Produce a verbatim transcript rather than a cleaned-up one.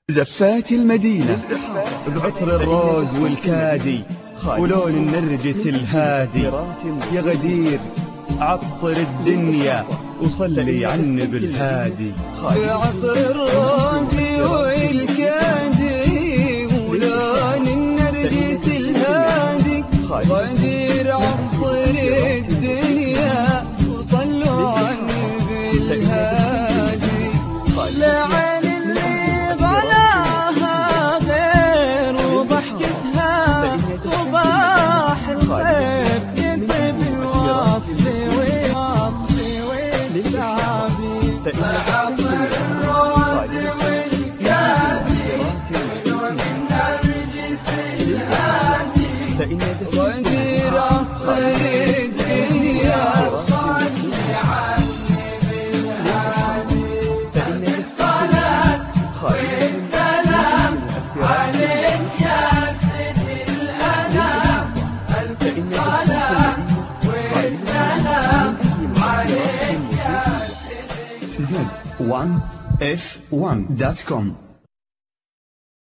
زفات المدينة بعطر الروز والكادي ولون النرجس الهادي. يا غدير عطر الدنيا وصلي على النبي الهادي. بعطر الروز والكادي ولون النرجس الهادي. غدير عطر الدنيا وصلوا على النبي الهادي. صباح الخير ينتبه وصفي ويصفي والتعبي. عطر الروز والكادي ولون النرجس الهادي. غدير عطر الدنيا وصلي على النبي الهادي. الصلاة والسلام عليك يا زد ون اف ون دوت كوم.